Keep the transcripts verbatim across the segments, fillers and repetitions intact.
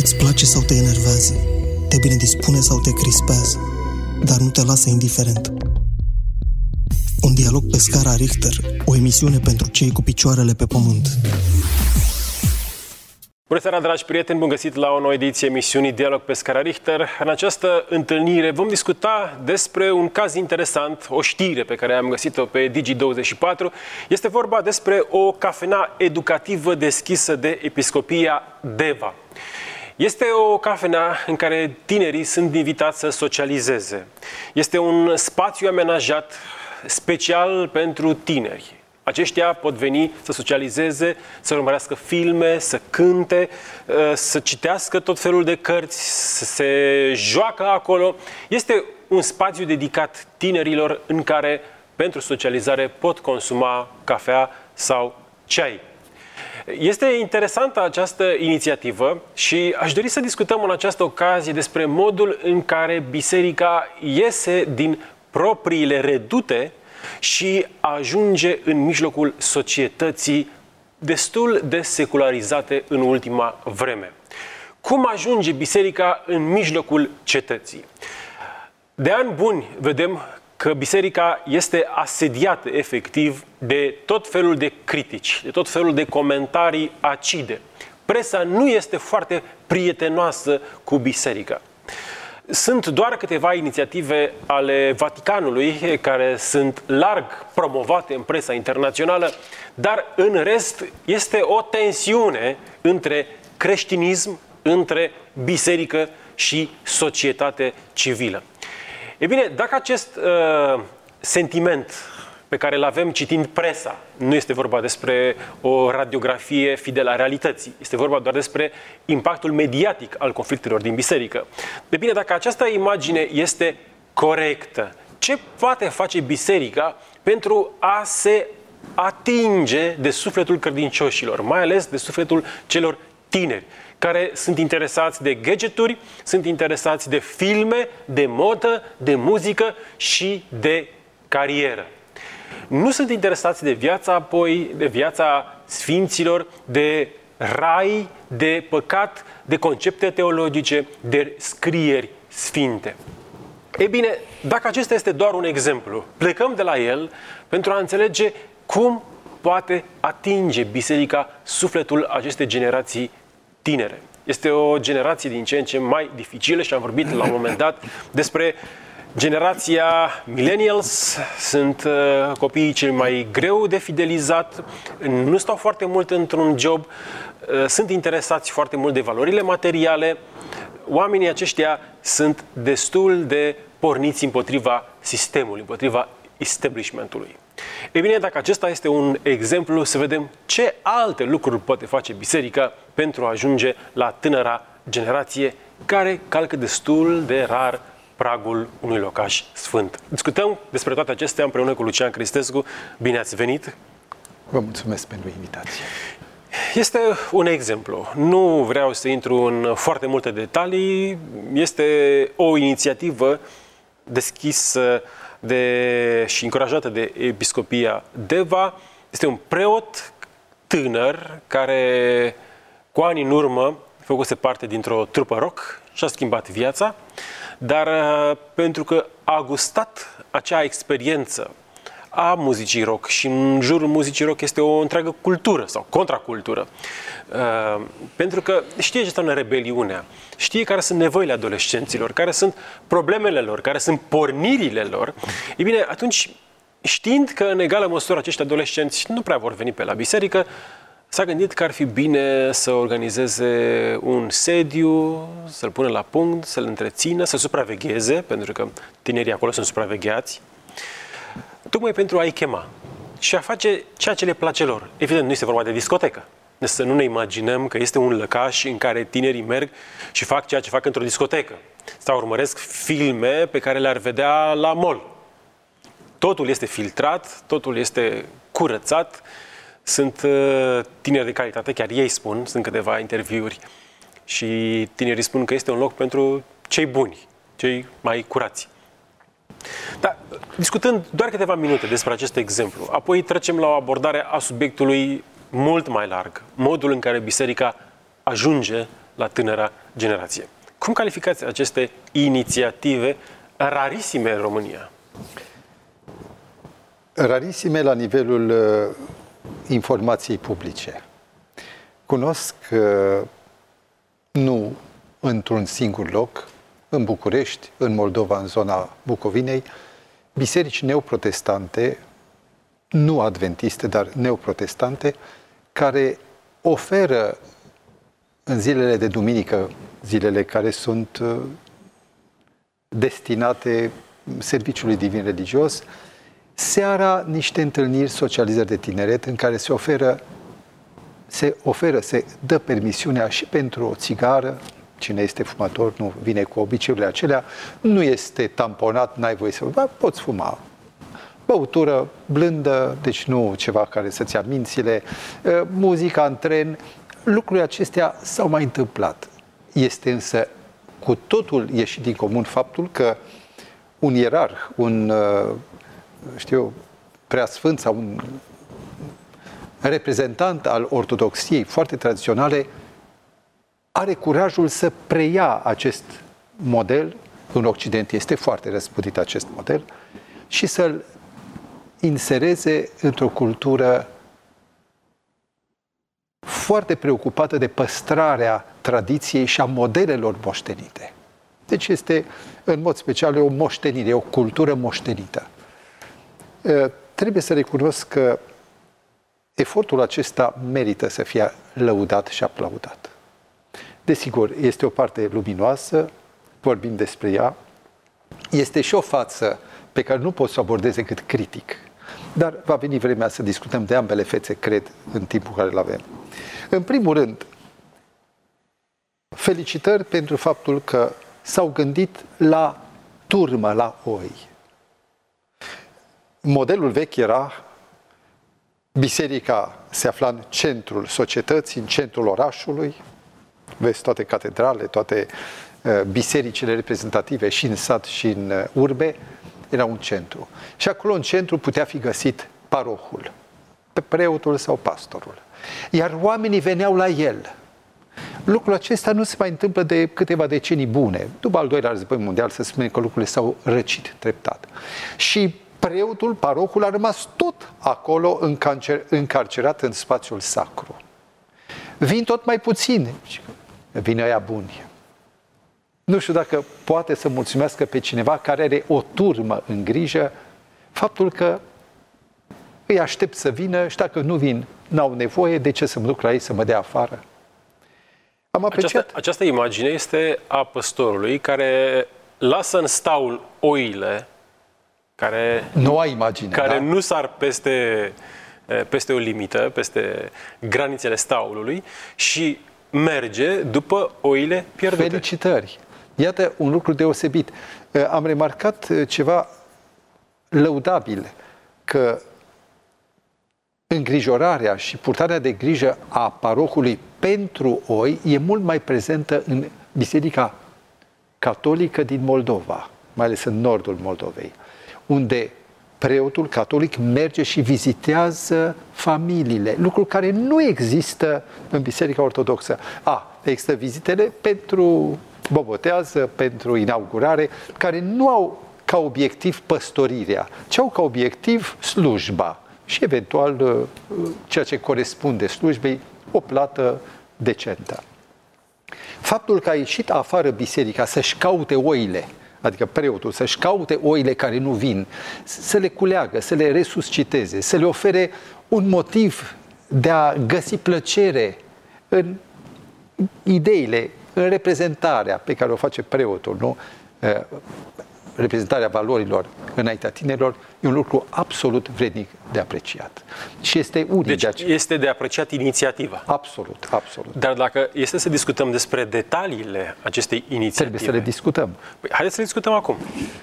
Îți place sau te enervează, te binedispune sau te crispează, dar nu te lasă indiferent. Un dialog pe scara Richter, o emisiune pentru cei cu picioarele pe pământ. Bună seara, dragi prieteni, bun găsit la o nouă ediție emisiunii Dialog pe scara Richter. În această întâlnire vom discuta despre un caz interesant, o știre pe care am găsit-o pe Digi douăzeci și patru. Este vorba despre o cafenea educativă deschisă de Episcopia Deva. Este o cafenea în care tinerii sunt invitați să socializeze. Este un spațiu amenajat special pentru tineri. Aceștia pot veni să socializeze, să urmărească filme, să cânte, să citească tot felul de cărți, să se joacă acolo. Este un spațiu dedicat tinerilor în care, pentru socializare, pot consuma cafea sau ceai. Este interesantă această inițiativă și aș dori să discutăm în această ocazie despre modul în care biserica iese din propriile redute și ajunge în mijlocul societății destul de secularizate în ultima vreme. Cum ajunge biserica în mijlocul cetății? De ani buni vedem că biserica este asediată efectiv de tot felul de critici, de tot felul de comentarii acide. Presa nu este foarte prietenoasă cu biserica. Sunt doar câteva inițiative ale Vaticanului care sunt larg promovate în presa internațională, dar în rest este o tensiune între creștinism, între biserică și societate civilă. E bine, dacă acest uh, sentiment pe care îl avem citind presa, nu este vorba despre o radiografie fidelă a realității, este vorba doar despre impactul mediatic al conflictelor din biserică. De bine, dacă această imagine este corectă, ce poate face biserica pentru a se atinge de sufletul credincioșilor, mai ales de sufletul celor tineri, care sunt interesați de gadgeturi, sunt interesați de filme, de modă, de muzică și de carieră. Nu sunt interesați de viața apoi, de viața sfinților, de rai, de păcat, de concepte teologice, de scrieri sfinte. Ei bine, dacă acesta este doar un exemplu, plecăm de la el pentru a înțelege cum poate atinge biserica sufletul acestei generații tinere. Este o generație din ce în ce mai dificilă și am vorbit la un moment dat despre generația millennials. Sunt uh, copiii cei mai greu de fidelizat, nu stau foarte mult într-un job, uh, sunt interesați foarte mult de valorile materiale. Oamenii aceștia sunt destul de porniți împotriva sistemului, împotriva establishmentului. Ei bine, dacă acesta este un exemplu, să vedem ce alte lucruri poate face biserica pentru a ajunge la tânăra generație care calcă destul de rar pragul unui locaș sfânt. Discutăm despre toate acestea împreună cu Lucian Cristescu. Bine ați venit! Vă mulțumesc pentru invitație. Este un exemplu. Nu vreau să intru în foarte multe detalii. Este o inițiativă deschisă de, și încurajată de Episcopia Deva. Este un preot tânăr care cu ani în urmă făcuse parte dintr-o trupă rock și a schimbat viața, dar pentru că a gustat acea experiență a muzicii rock și în jurul muzicii rock este o întreagă cultură sau contracultură. Uh, pentru că știe ce înseamnă rebeliunea, știe care sunt nevoile adolescenților, care sunt problemele lor, care sunt pornirile lor. Ei bine, atunci, știind că în egală măsură acești adolescenți nu prea vor veni pe la biserică, s-a gândit că ar fi bine să organizeze un sediu, să-l pună la punct, să-l întrețină, să-l supravegheze, pentru că tinerii acolo sunt supravegheați, tocmai pentru a-i chema și a face ceea ce le place lor. Evident, nu este vorba de discotecă. Să nu ne imaginăm că este un lăcaș în care tinerii merg și fac ceea ce fac într-o discotecă sau urmăresc filme pe care le-ar vedea la mall. Totul este filtrat, totul este curățat. Sunt uh, tineri de calitate, chiar ei spun, sunt câteva interviuri și tinerii spun că este un loc pentru cei buni, cei mai curați. Dar discutând doar câteva minute despre acest exemplu, apoi trecem la o abordare a subiectului mult mai larg, modul în care biserica ajunge la tânăra generație. Cum calificați aceste inițiative rarisime în România? Rarisime la nivelul uh, informației publice. Cunosc uh, nu într-un singur loc, în București, în Moldova, în zona Bucovinei, biserici neoprotestante, nu adventiste, dar neoprotestante, care oferă în zilele de duminică, zilele care sunt uh, destinate serviciului divin religios, seara niște întâlniri, socializări de tineret în care se oferă, se oferă, se dă permisiunea și pentru o țigară, cine este fumător nu vine cu obiceiurile acelea, nu este tamponat, n-ai voie să fuma, poți fuma. Băutură blândă, deci nu ceva care să-ți ia mințile, muzica în tren, lucrurile acestea s-au mai întâmplat. Este însă cu totul ieșit din comun faptul că un ierarh, un, știu, preasfânt sau un reprezentant al ortodoxiei foarte tradiționale are curajul să preia acest model, în Occident este foarte răspândit acest model, și să-l insereze într-o cultură foarte preocupată de păstrarea tradiției și a modelelor moștenite. Deci este, în mod special, o moștenire, o cultură moștenită. Trebuie să recunosc că efortul acesta merită să fie lăudat și aplaudat. Desigur, este o parte luminoasă, vorbim despre ea, este și o față pe care nu pot să o abordez decât critic. Dar va veni vremea să discutăm de ambele fețe, cred, în timpul care îl avem. În primul rând, felicitări pentru faptul că s-au gândit la turmă, la oi. Modelul vechi era biserica se afla în centrul societății, în centrul orașului. Vezi toate catedrale, toate uh, bisericile reprezentative și în sat și în uh, urbe, era un centru. Și acolo în centru putea fi găsit parohul, pe preotul sau pastorul. Iar oamenii veneau la el. Lucrul acesta nu se mai întâmplă de câteva decenii bune. După al doilea război mondial se spune că lucrurile s-au răcit treptat. Și preotul, parohul, a rămas tot acolo încarcerat în spațiul sacru. Vin tot mai puțini. Vin ăia buni. Nu știu dacă poate să mulțumească pe cineva care are o turmă în grijă faptul că îi aștept să vină și dacă nu vin, n-au nevoie, de ce să mă duc la ei să mă dea afară? Am apreciat. Această, această imagine este a păstorului care lasă în staul oile care, Noua imagine, care da? nu sar peste, peste o limită, peste granițele staulului și merge după oile pierdute. Felicitări! Iată un lucru deosebit. Am remarcat ceva lăudabil, că îngrijorarea și purtarea de grijă a parohului pentru oi e mult mai prezentă în Biserica Catolică din Moldova, mai ales în nordul Moldovei, unde preotul catolic merge și vizitează familiile, lucru care nu există în Biserica Ortodoxă. A, există vizitele pentru bobotează, pentru inaugurare, care nu au ca obiectiv păstorirea, ci au ca obiectiv slujba și eventual ceea ce corespunde slujbei, o plată decentă. Faptul că a ieșit afară biserica să-și caute oile, adică preotul să-și caute oile care nu vin, să le culeagă, să le resusciteze, să le ofere un motiv de a găsi plăcere în ideile, în reprezentarea pe care o face preotul, nu? Reprezentarea valorilor înaintea tinerilor, e un lucru absolut vrednic de apreciat. Și este unic deci de aceea. este de apreciat inițiativa. Absolut, absolut. Dar dacă este să discutăm despre detaliile acestei inițiative... Trebuie să le discutăm. Păi, haideți să le discutăm acum.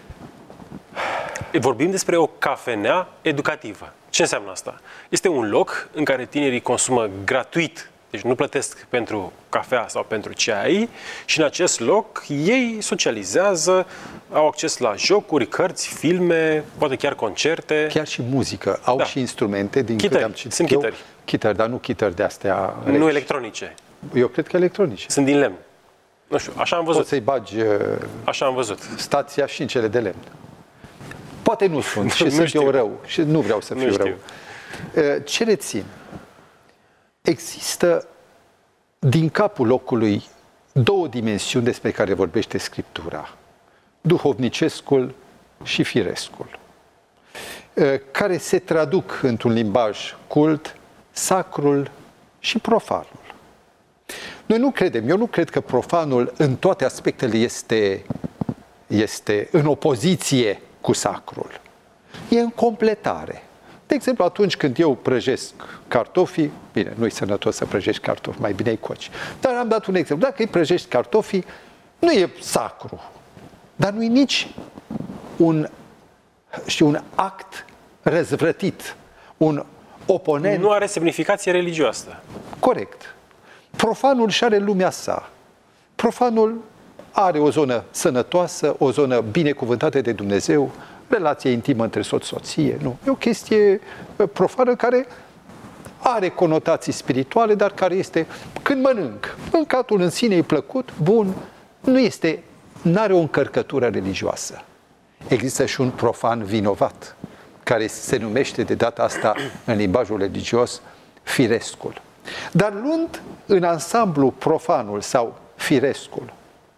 Vorbim despre o cafenea educativă. Ce înseamnă asta? Este un loc în care tinerii consumă gratuit, deci nu plătesc pentru cafea sau pentru ceai, și în acest loc ei socializează, au acces la jocuri, cărți, filme, poate chiar concerte. Chiar și muzică. Au da. și instrumente, din chitări. câte am citit Sunt eu. chitări. Chitări, dar nu chitări de astea. Nu electronice. Eu cred că electronice. Sunt din lemn. Nu știu, așa am văzut. Poți să-i bagi așa am văzut. stația și în cele de lemn. Poate nu sunt și nu sunt știu. eu rău și nu vreau să fiu nu rău. Ce rețin? Există din capul locului două dimensiuni despre care vorbește Scriptura. Duhovnicescul și firescul, care se traduc într-un limbaj cult, sacrul și profanul. Noi nu credem, eu nu cred că profanul în toate aspectele este, este în opoziție cu sacrul. E în completare. De exemplu, atunci când eu prăjesc cartofii, bine, nu-i sănătos să prăjești cartofi, mai bine îi coci. Dar am dat un exemplu. Dacă îi prăjești cartofii, nu e sacru, dar nu e nici un, știu, un act răzvrătit, un oponent. Nu are semnificație religioasă. Corect. Profanul și are lumea sa. Profanul are o zonă sănătoasă, o zonă binecuvântată de Dumnezeu, relație intimă între soț-soție. Nu. E o chestie profană care are conotații spirituale, dar care este, când mănânc, mâncatul în sine e plăcut, bun, nu este, n-are o încărcătură religioasă. Există și un profan vinovat, care se numește de data asta în limbajul religios firescul. Dar luând în ansamblu profanul sau firescul,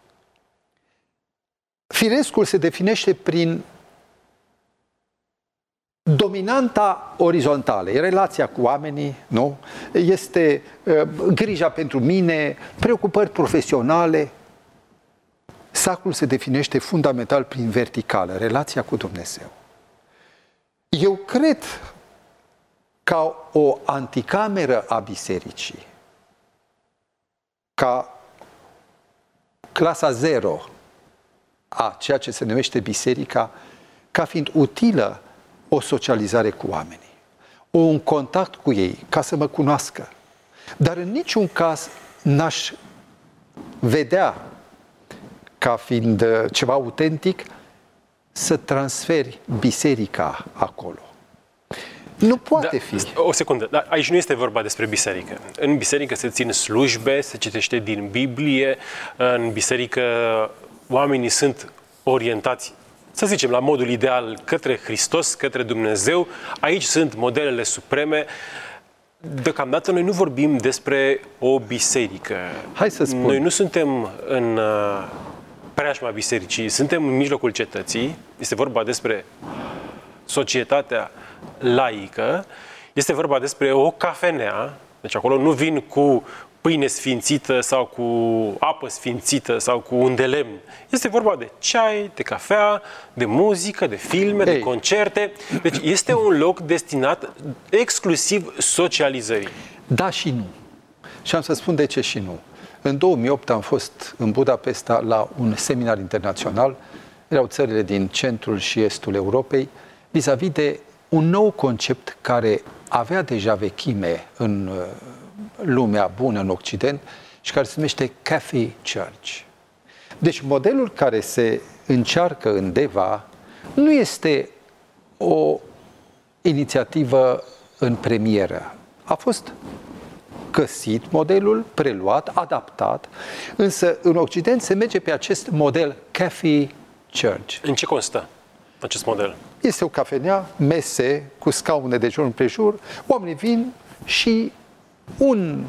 firescul se definește prin dominanta orizontală, e relația cu oamenii, nu? Este uh, grija pentru mine, preocupări profesionale. Sacrul se definește fundamental prin verticală, relația cu Dumnezeu. Eu cred ca o anticameră a bisericii, ca clasa zero a ceea ce se numește biserica, ca fiind utilă o socializare cu oamenii, un contact cu ei, ca să mă cunoască. Dar în niciun caz n-aș vedea ca fiind ceva autentic să transferi biserica acolo. Nu poate da, fi. O secundă, dar aici nu este vorba despre biserică. În biserică se țin slujbe, se citește din Biblie, în biserică oamenii sunt orientați, să zicem, la modul ideal către Hristos, către Dumnezeu. Aici sunt modelele supreme. Deocamdată noi nu vorbim despre o biserică. Hai să spun. Noi nu suntem în uh, preajma bisericii, suntem în mijlocul cetății. Este vorba despre societatea laică. Este vorba despre o cafenea. Deci acolo nu vin cu pâine sfințită sau cu apă sfințită sau cu un de lemn. Este vorba de ceai, de cafea, de muzică, de filme, Ei. de concerte. Deci este un loc destinat exclusiv socializării. Da și nu. Și am să spun de ce și nu. În două mii opt am fost în Budapesta la un seminar internațional. Erau țările din centrul și estul Europei vis-a-vis de un nou concept care avea deja vechime în lumea bună, în Occident, și care se numește Cafe Church. Deci modelul care se încearcă în Deva nu este o inițiativă în premieră. A fost găsit modelul, preluat, adaptat, însă în Occident se merge pe acest model Cafe Church. În ce constă acest model? Este o cafenea, mese cu scaune de jur împrejur, oamenii vin și un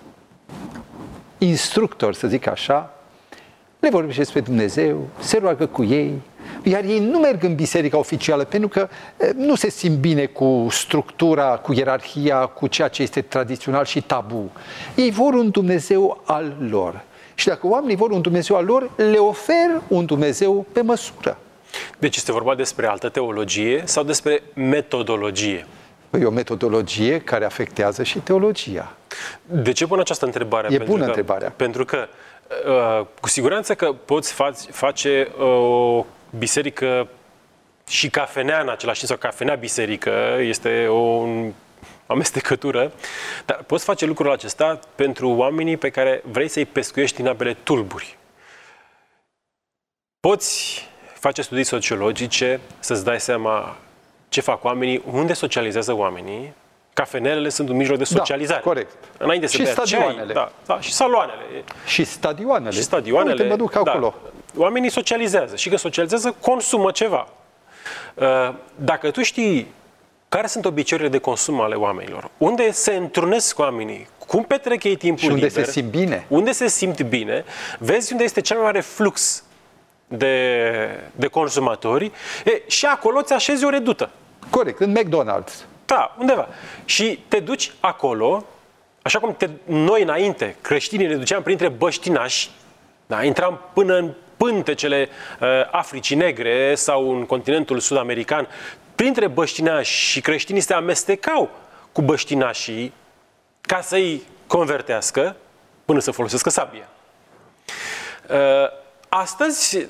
instructor, să zic așa, le vorbește despre Dumnezeu, se roagă cu ei, iar ei nu merg în biserica oficială pentru că nu se simt bine cu structura, cu ierarhia, cu ceea ce este tradițional și tabu. Ei vor un Dumnezeu al lor. Și dacă oamenii vor un Dumnezeu al lor, le ofer un Dumnezeu pe măsură. Deci este vorba despre altă teologie sau despre metodologie? E o metodologie care afectează și teologia. De ce pun această întrebare? E pentru bună că, întrebarea. Pentru că, uh, cu siguranță că poți fa- face uh, o biserică și cafenea în același timp, sau cafenea biserică, este o amestecătură, dar poți face lucrul acesta pentru oamenii pe care vrei să-i pescuiești în apele tulburi. Poți face studii sociologice, să-ți dai seama ce fac oamenii, unde socializează oamenii, Cafenelele sunt un mijloc de socializare. Da, corect. Înainte să și bea stadioanele. Ceai, da, da, și saloanele. Și stadioanele. Și stadioanele. Uite, mă duc acolo. Da. Oamenii socializează și când socializează, consumă ceva. Dacă tu știi care sunt obiceiurile de consum ale oamenilor, unde se întrunesc oamenii, cum petrec ei timpul și unde liber, se simt bine. Unde se simt bine, vezi unde este cel mai mare flux de, de consumatori, e, și acolo ți așezi o redută. Corect, în McDonald's. Da, undeva. Și te duci acolo, așa cum te, noi înainte, creștinii, ne duceam printre băștinași, da, intram până în pântecele uh, Africii Negre sau în continentul sud-american, printre băștinași, și creștinii se amestecau cu băștinașii ca să-i convertească până să folosească sabia. Uh, astăzi,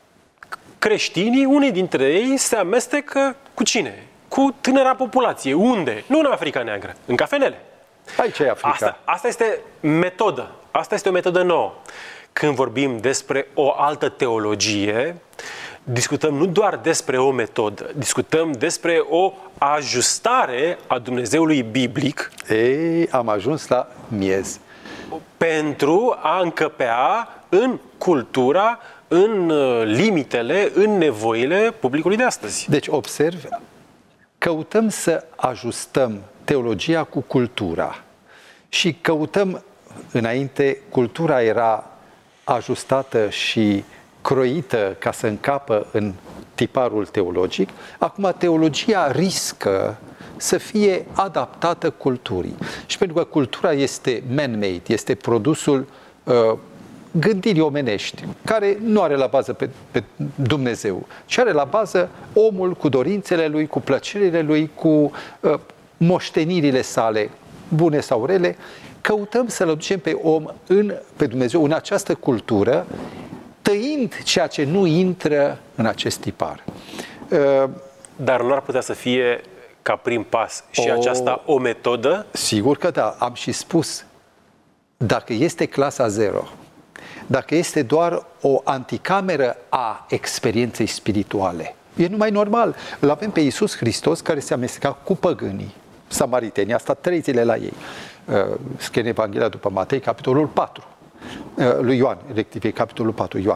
creștinii, unii dintre ei, se amestecă cu cine? Cu tânăra populație. Unde? Nu în Africa Neagră, în cafenele. Aici e Africa. Asta, asta este metodă. Asta este o metodă nouă. Când vorbim despre o altă teologie, discutăm nu doar despre o metodă, discutăm despre o ajustare a Dumnezeului biblic. Ei, am ajuns la miez. Pentru a încăpea în cultura, în limitele, în nevoile publicului de astăzi. Deci, observ, căutăm să ajustăm teologia cu cultura. Și căutăm, înainte, cultura era ajustată și croită ca să încapă în tiparul teologic. Acum teologia riscă să fie adaptată culturii. Și pentru că cultura este man-made, este produsul uh, gândirii omenești, care nu are la bază pe, pe Dumnezeu, ci are la bază omul cu dorințele lui, cu plăcerile lui, cu uh, moștenirile sale, bune sau rele. Căutăm să-L aducem pe om, în, pe Dumnezeu, în această cultură, tăind ceea ce nu intră în acest tipar. Uh, Dar nu ar putea să fie, ca prim pas, și o, aceasta o metodă? Sigur că da. Am și spus, dacă este clasa zero, dacă este doar o anticameră a experienței spirituale, e numai normal. Îl avem pe Iisus Hristos care se amesteca cu păgânii, samaritenii, a stat trei zile la ei. Scrie în Evanghelia după Matei, capitolul patru, lui Ioan, rectific, capitolul patru, Ioan.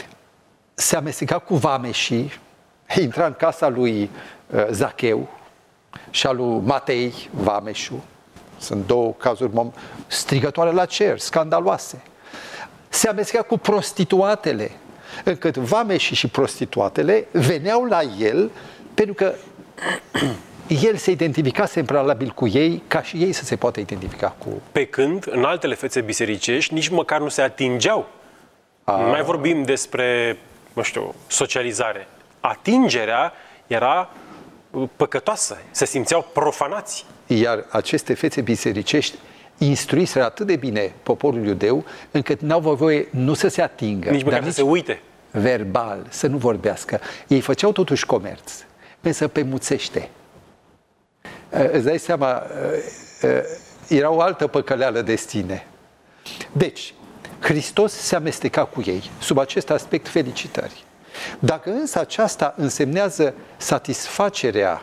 Se amesteca cu vameșii, intra în casa lui Zacheu și a lui Matei, vameșul. Sunt două cazuri strigătoare la cer, scandaloase. Se amesteca cu prostituatele, încât vameșii și prostituatele veneau la el pentru că el se identificase prealabil cu ei, ca și ei să se poată identifica cu... Pe când, în altele fețe bisericești, nici măcar nu se atingeau. A... Nu mai vorbim despre, nu știu, socializare. Atingerea era păcătoasă, se simțeau profanați. Iar aceste fețe bisericești instruiseră atât de bine poporul iudeu, încât n-au voie nu să se atingă, nici măcar dar să se uite. Verbal, să nu vorbească. Ei făceau totuși comerț, însă pe muțește. Îți dai seama, era o altă păcăleală de sine. Deci, Hristos se amesteca cu ei. Sub acest aspect, felicitări. Dacă însă aceasta însemnează satisfacerea,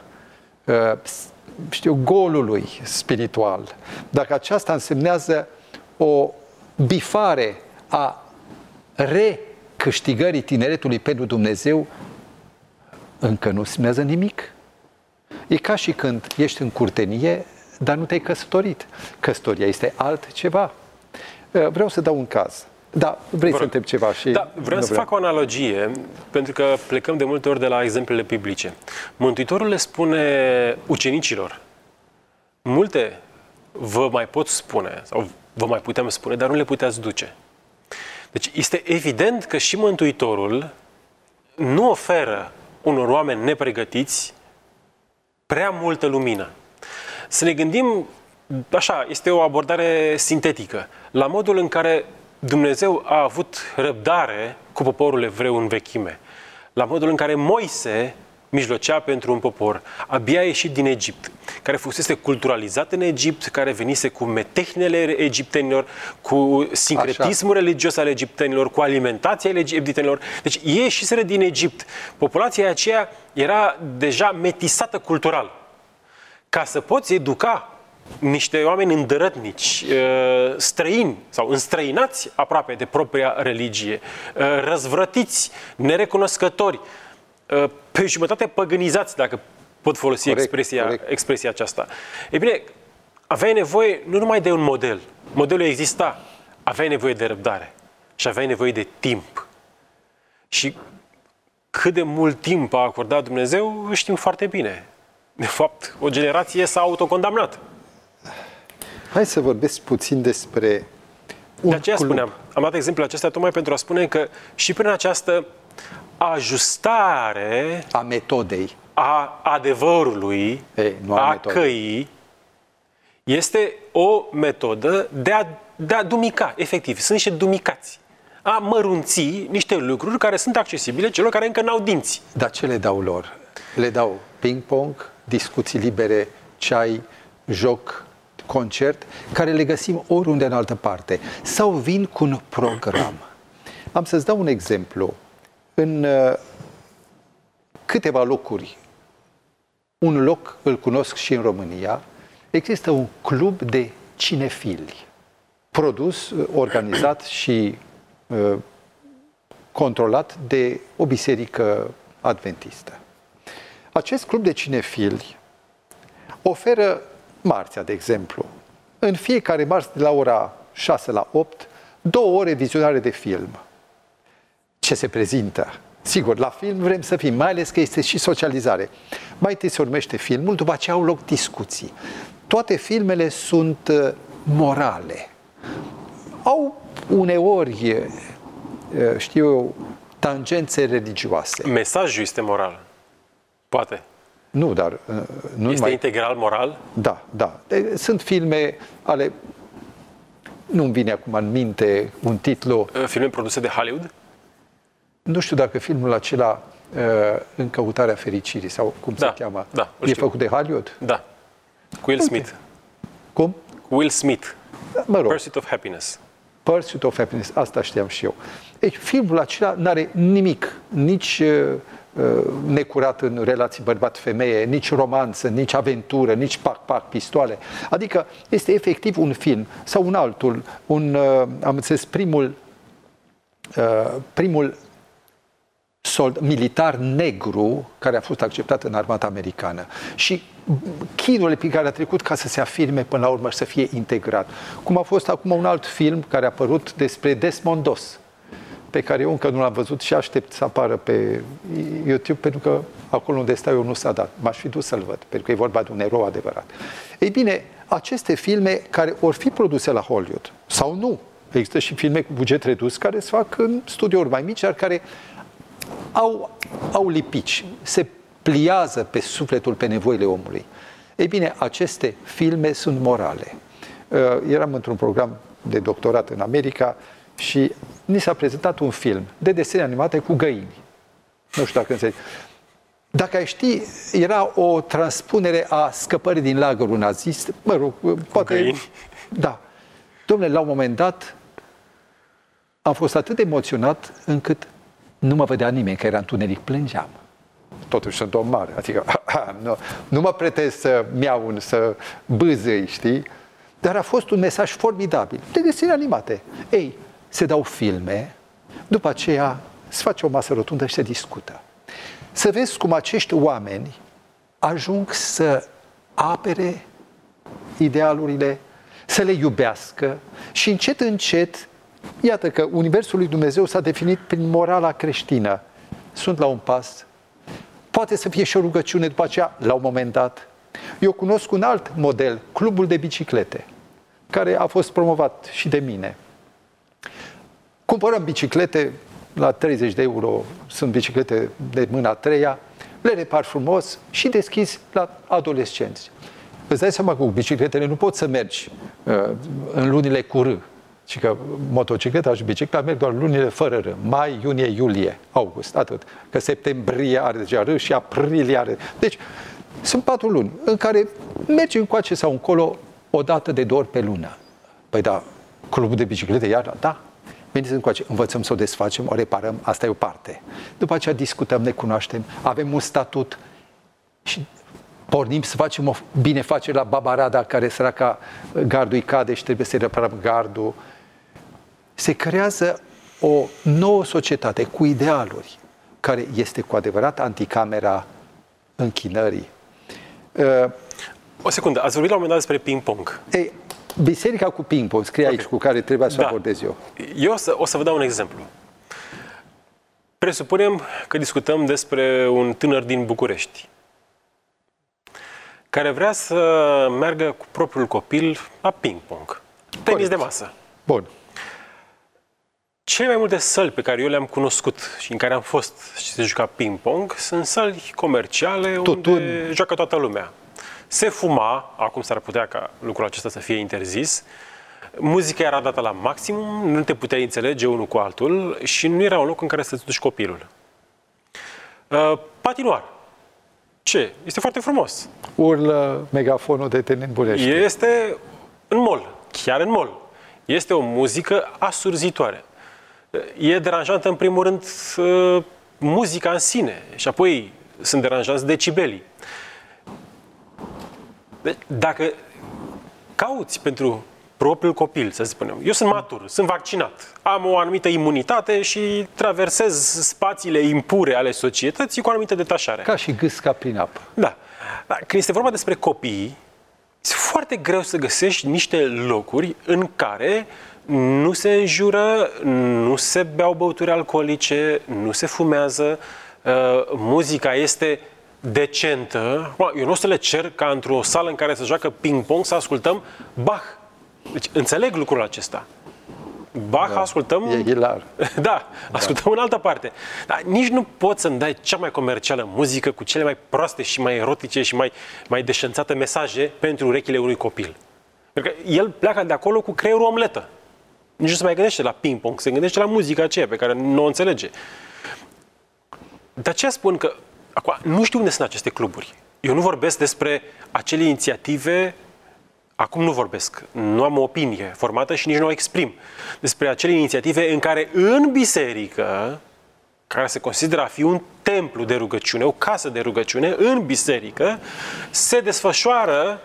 știu, golului spiritual, dacă aceasta însemnează o bifare a recâștigării tineretului pentru Dumnezeu, încă nu semnează nimic. E ca și când ești în curtenie, dar nu te-ai căsătorit. Căsătoria este altceva. Vreau să dau un caz. Da, vrei să întreb ceva și... Da, vreau să fac o analogie, pentru că plecăm de multe ori de la exemplele biblice. Mântuitorul le spune ucenicilor: multe vă mai pot spune, sau vă mai putem spune, dar nu le puteți duce. Deci este evident că și Mântuitorul nu oferă unor oameni nepregătiți prea multă lumină. Să ne gândim, așa, este o abordare sintetică, la modul în care Dumnezeu a avut răbdare cu poporul evreu în vechime, la modul în care Moise mijlocea pentru un popor abia ieșit din Egipt, care fusese culturalizat în Egipt, care venise cu metehnele egiptenilor, cu sincretismul Așa. religios al egiptenilor, cu alimentația egiptenilor. Deci ei ieșiseră din Egipt. Populația aceea era deja metisată cultural. ca să poți educa niște oameni îndărătnici, străini sau înstrăinați aproape de propria religie, răzvrătiți, nerecunoscători, pe jumătate păgânizați, dacă pot folosi corect, expresia, corect. expresia aceasta. Ei bine, aveai nevoie nu numai de un model. Modelul exista. Aveai nevoie de răbdare și aveai nevoie de timp. Și cât de mult timp a acordat Dumnezeu, știm foarte bine. De fapt, o generație s-a autocondamnat. Hai să vorbesc puțin despre un De aceea club. spuneam, am dat exemplul acesta tocmai pentru a spune că și prin această ajustare a metodei, a adevărului, Ei, nu a, a metodei. căii, este o metodă de a, de a dumica, efectiv. Sunt niște dumicați. A mărunți niște lucruri care sunt accesibile celor care încă n-au dinți. Dar ce le dau lor? Le dau ping-pong, discuții libere, ceai, joc, concert, care le găsim oriunde în altă parte. Sau vin cu un program. Am să-ți dau un exemplu. În uh, câteva locuri, un loc îl cunosc și în România, există un club de cinefili, produs, organizat și uh, controlat de o biserică adventistă. Acest club de cinefili oferă marțea, de exemplu, în fiecare marți de la ora șase la opt, două ore vizionare de film. Ce se prezintă? Sigur, la film vrem să fim, mai ales că este și socializare. Mai întâi se urmește filmul, după aceea au loc discuții. Toate filmele sunt morale. Au uneori, știu eu, tangențe religioase. Mesajul este moral. Poate. Nu, dar... Nu este numai... integral moral? Da, da. Sunt filme ale... Nu-mi vine acum în minte un titlu... Filme produse de Hollywood? Nu știu dacă filmul acela, În căutarea fericirii, sau cum da, se cheamă, da, e făcut de Hollywood? Da. Cu Will Smith. Cum? Will Smith. Mă rog. Pursuit of Happiness. Pursuit of Happiness, asta știam și eu. Ei, filmul acela n-are nimic, nici uh, necurat în relații bărbat-femeie, nici romanță, nici aventură, nici pac-pac, pistoale. Adică este efectiv un film sau un altul, un, uh, am înțeles, primul, uh, primul sold, militar negru care a fost acceptat în armata americană. Și chinurile pe care a trecut ca să se afirme până la urmă și să fie integrat. Cum a fost acum un alt film care a apărut despre Desmond Doss, pe care eu încă nu l-am văzut și aștept să apară pe YouTube, pentru că acolo unde stau eu nu s-a dat. M-aș fi dus să-l văd, pentru că e vorba de un erou adevărat. Ei bine, aceste filme care or fi produse la Hollywood, sau nu, există și filme cu buget redus care se fac în studiouri mai mici, dar care au, au lipici, se pliază pe sufletul, pe nevoile omului. Ei bine, aceste filme sunt morale. Eram într-un program de doctorat în America și ni s-a prezentat un film de desene animate cu găini. Nu știu dacă înțelegi. Dacă ai ști, era o transpunere a Scăpării din lagărul nazist. Mă rog, poate... Găini? Da. Dom'le, la un moment dat am fost atât de emoționat încât nu mă vedea nimeni, că era întuneric, plângeam. Totuși sunt om mare, adică nu, nu mă pretez să miaun, să bâzâi, știi? Dar a fost un mesaj formidabil, de desene animate. Ei, se dau filme, după aceea se face o masă rotundă și se discută. Să vezi cum acești oameni ajung să apere idealurile, să le iubească și încet, încet, iată că Universul lui Dumnezeu s-a definit prin morala creștină. Sunt la un pas. Poate să fie și o rugăciune după aceea, la un moment dat. Eu cunosc un alt model, clubul de biciclete, care a fost promovat și de mine. Cumpărăm biciclete la treizeci de euro, sunt biciclete de mâna a treia, le repar frumos și deschizi la adolescenți. Îți dai seama că cu bicicletele nu poți să mergi uh, în lunile cu R. Și că motocicleta și bicicleta merg doar lunile fără R. Mai, iunie, iulie, august, atât. Că septembrie are deja R și aprilie are... Deci, sunt patru luni în care mergi încoace sau încolo o dată de două ori pe lună. Păi da, clubul de biciclete iarna? Da. Veniți încoace, învățăm să o desfacem, o reparăm, asta e o parte. După aceea discutăm, ne cunoaștem, avem un statut și pornim să facem o binefacere la Babarada, care săraca gardul îi cade și trebuie să-i reparăm gardul. Se creează o nouă societate cu idealuri, care este cu adevărat anticamera închinării. O secundă, ați vorbit la un moment dat despre ping-pong. Ei, biserica cu ping-pong, scrie aici, okay, cu care trebuia să da. abordez eu. Eu o să, o să vă dau un exemplu. Presupunem că discutăm despre un tânăr din București care vrea să meargă cu propriul copil la ping-pong, tenis Corect. de masă. Bun. Cele mai multe săli pe care eu le-am cunoscut și în care am fost și se juca ping-pong sunt săli comerciale Tutun. unde joacă toată lumea. Se fuma, acum s-ar putea ca lucrul acesta să fie interzis, muzica era dată la maximum, nu te puteai înțelege unul cu altul și nu era un loc în care să-ți duci copilul. Uh, patinoar. Ce? Este foarte frumos. Urlă megafonul de Tenin Bunești. Este în mall, chiar în mall. Este o muzică asurzitoare. E deranjantă, în primul rând, uh, muzica în sine și apoi sunt deranjanți decibelii. Deci, dacă cauți pentru propriul copil, să spunem, eu sunt matur, sunt vaccinat, am o anumită imunitate și traversez spațiile impure ale societății cu o anumită detașare. Ca și gâsca prin apă. Da. Dar când este vorba despre copii, este foarte greu să găsești niște locuri în care nu se înjură, nu se beau băuturi alcoolice, nu se fumează, uh, muzica este decentă. Eu nu o să le cer ca într-o sală în care se joacă ping-pong să ascultăm Bach. Deci înțeleg lucrul acesta. Bach da, ascultăm... E hilar. Da, ascultăm da. în altă parte. Dar nici nu poți să-mi dai cea mai comercială muzică cu cele mai proaste și mai erotice și mai, mai deșanțate mesaje pentru urechile unui copil. Pentru că el pleacă de acolo cu creierul omletă. Nici nu se mai gândește la ping-pong, se gândește la muzica aceea pe care nu o înțelege. De aceea spun că acum, nu știu unde sunt aceste cluburi. Eu nu vorbesc despre acele inițiative, acum nu vorbesc, nu am o opinie formată și nici nu o exprim, despre acele inițiative în care în biserică, care se consideră a fi un templu de rugăciune, o casă de rugăciune, în biserică se desfășoară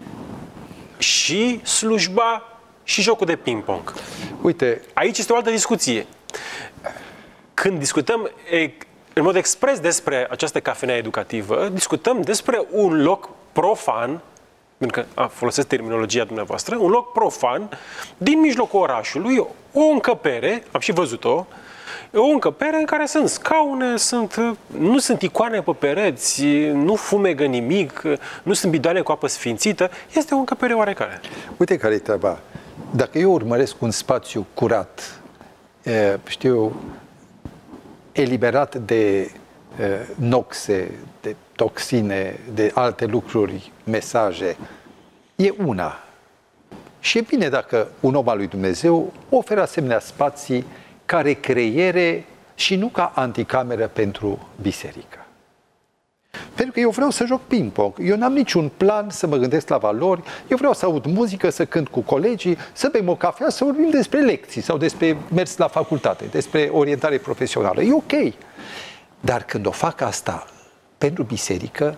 și slujba și jocul de ping-pong. Uite, aici este o altă discuție. Când discutăm în mod expres despre această cafenea educativă, discutăm despre un loc profan, pentru că a, folosesc terminologia dumneavoastră, un loc profan din mijlocul orașului, o încăpere, am și văzut-o, o încăpere în care sunt scaune, sunt, nu sunt icoane pe pereți, nu fumegă nimic, nu sunt bidoane cu apă sfințită, este o încăpere oarecare. Uite care e treaba. Dacă eu urmăresc un spațiu curat, știu, eliberat de noxe, de toxine, de alte lucruri, mesaje, e una. Și e bine dacă un om al lui Dumnezeu oferă asemenea spații ca recreere și nu ca anticameră pentru biserică. Pentru că eu vreau să joc ping-pong. Eu n-am niciun plan să mă gândesc la valori. Eu vreau să aud muzică, să cânt cu colegii, să bem o cafea, să vorbim despre lecții sau despre mers la facultate, despre orientare profesională. E ok. Dar când o fac asta pentru biserică,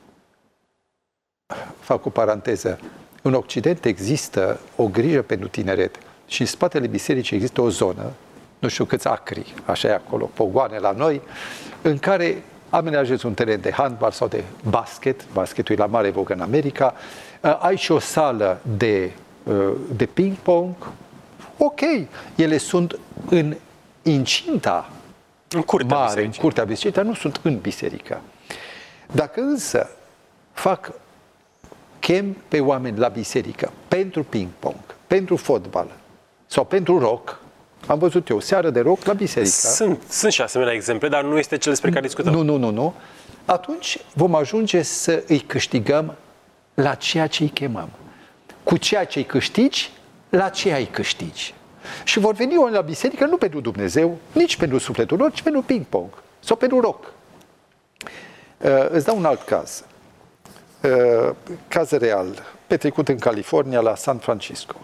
fac o paranteză, în Occident există o grijă pentru tineret și în spatele bisericii există o zonă, nu știu câți acri, așa e acolo, pogoane la noi, în care amenajezi un teren de handbal sau de basket, basketul e la mare vogă în America, ai și o sală de, de ping-pong, ok, ele sunt în incinta în curtea mare, bisericii. în curtea bisericii, dar nu sunt în biserică. Dacă însă fac, chem pe oameni la biserică pentru ping-pong, pentru fotbal sau pentru rock, am văzut eu, seară de rock la biserică. Sunt, sunt și asemenea exemple, dar nu este cel despre care discutăm. Nu, nu, nu, nu. Atunci vom ajunge să îi câștigăm la ceea ce îi chemăm. Cu ceea ce îi câștigi, la ceea îi câștigi. Și vor veni oameni la biserică nu pentru Dumnezeu, nici pentru sufletul lor, ci pentru ping-pong sau pentru rock. Uh, îți dau un alt caz. Uh, caz real, petrecut în California, la San Francisco.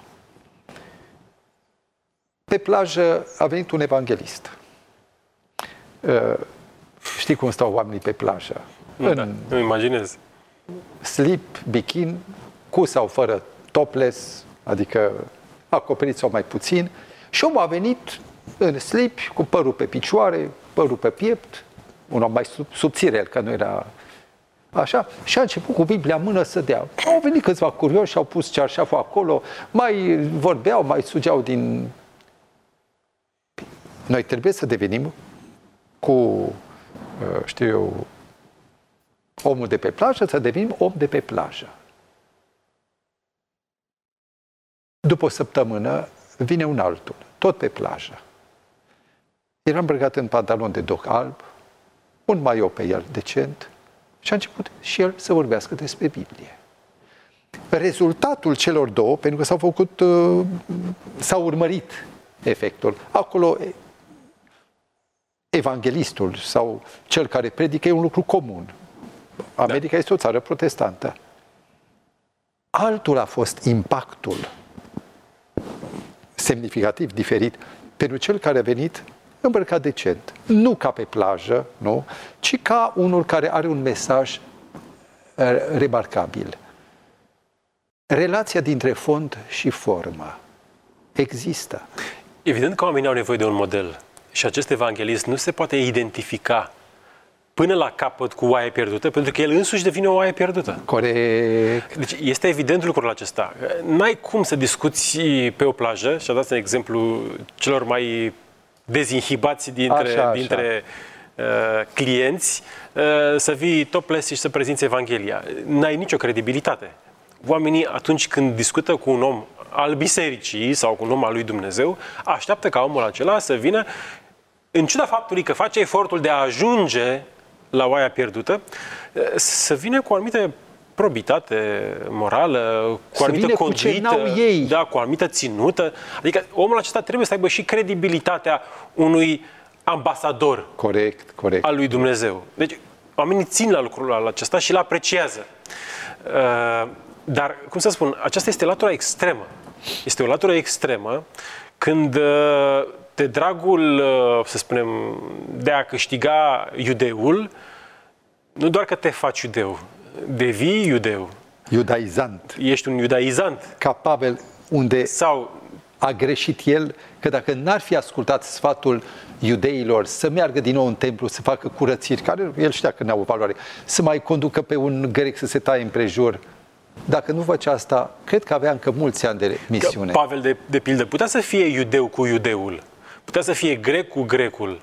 Pe plajă a venit un evanghelist. Uh, știi cum stau oamenii pe plajă? Nu, în, da, nu imaginez. slip, bikini, cu sau fără topless, adică acoperit sau mai puțin, și omul a venit în slip, cu părul pe picioare, părul pe piept, un om mai sub, subțire, că nu era așa, și a început cu Biblia în mână să dea. Au venit câțiva curioși și au pus cearșaful acolo, mai vorbeau, mai sugeau din... Noi trebuie să devenim cu, știu eu, omul de pe plajă, să devenim om de pe plajă. După o săptămână vine un altul, tot pe plajă. Era îmbrăcat în pantalon de doc alb, un maiou pe el decent, și a început și el să vorbească despre Biblie. Rezultatul celor două, pentru că s-au făcut, s-au urmărit efectul. Acolo evanghelistul sau cel care predică e un lucru comun. America da. Este o țară protestantă. Altul a fost impactul semnificativ, diferit, pentru cel care a venit îmbrăcat decent. Nu ca pe plajă, nu, ci ca unul care are un mesaj remarcabil. Relația dintre fond și formă există. Evident că oamenii au nevoie de un model și acest evanghelist nu se poate identifica până la capăt cu oaia pierdută, pentru că el însuși devine o oaie pierdută. Corect. Deci este evident lucrul acesta. N-ai cum să discuți pe o plajă, și a dat un exemplu celor mai dezinhibați dintre, așa, așa. dintre uh, clienți, uh, să vii topless și să prezinți Evanghelia. N-ai nicio credibilitate. Oamenii, atunci când discută cu un om al bisericii sau cu un om al lui Dumnezeu, așteaptă ca omul acela să vină, în ciuda faptului că face efortul de a ajunge la oaia pierdută, să vină cu o anumită probitate morală, cu o anumită conduită, da, cu o anumită ținută. Adică omul acesta trebuie să aibă și credibilitatea unui ambasador corect, corect. al lui Dumnezeu. Deci oamenii țin la lucrul acesta și îl apreciază. Dar, cum să spun, aceasta este latura extremă. Este o latură extremă când de dragul, să spunem, de a câștiga iudeul, nu doar că te faci iudeu, devii iudeu. Iudaizant. Ești un iudaizant. Ca Pavel, unde Sau... a greșit el, că dacă n-ar fi ascultat sfatul iudeilor să meargă din nou în templu, să facă curățiri, care el știa că n-au valoare, să mai conducă pe un grec să se taie împrejur, dacă nu făcea asta, cred că avea încă mulți ani de misiune. Că Pavel, de, de pildă, putea să fie iudeu cu iudeul, putea să fie grec cu grecul,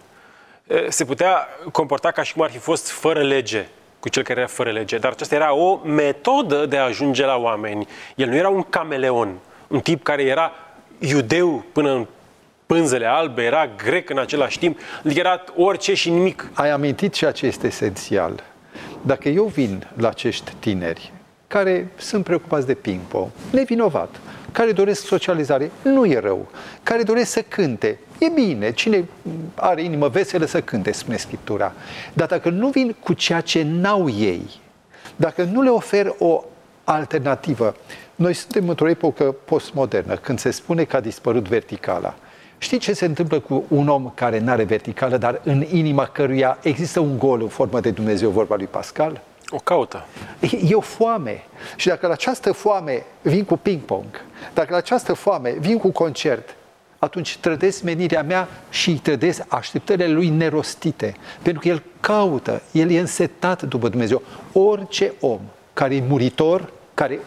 se putea comporta ca și cum ar fi fost fără lege cu cel care era fără lege, dar aceasta era o metodă de a ajunge la oameni. El nu era un cameleon, un tip care era iudeu până în pânzele albe, era grec în același timp, adică era orice și nimic. Ai amintit ceea ce este esențial. Dacă eu vin la acești tineri care sunt preocupați de ping-pong, nevinovat, care doresc socializare, nu e rău, care doresc să cânte, e bine, cine are inimă veselă să cânte, spune Scriptura. Dar dacă nu vin cu ceea ce n-au ei, dacă nu le ofer o alternativă, noi suntem într-o epocă postmodernă, când se spune că a dispărut verticala. Știi ce se întâmplă cu un om care n-are verticală, dar în inima căruia există un gol în formă de Dumnezeu, vorba lui Pascal? O caută. E, e o foame. Și dacă la această foame vin cu ping-pong, dacă la această foame vin cu concert, atunci trădesc menirea mea și îi trădesc așteptările lui nerostite. Pentru că el caută, el e însetat după Dumnezeu. Orice om care e muritor, care